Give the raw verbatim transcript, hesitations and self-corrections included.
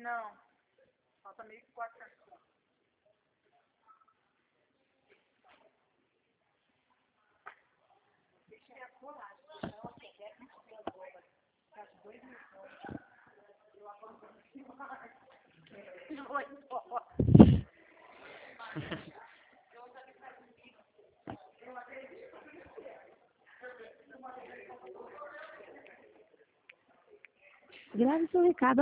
Não. Falta mil e quatrocentos. Deixa eu ter a coragem. Então, assim, é que não tem agora. Faz dois mil anos. Eu abandono demais. Eu vou embora. Grave seu recado.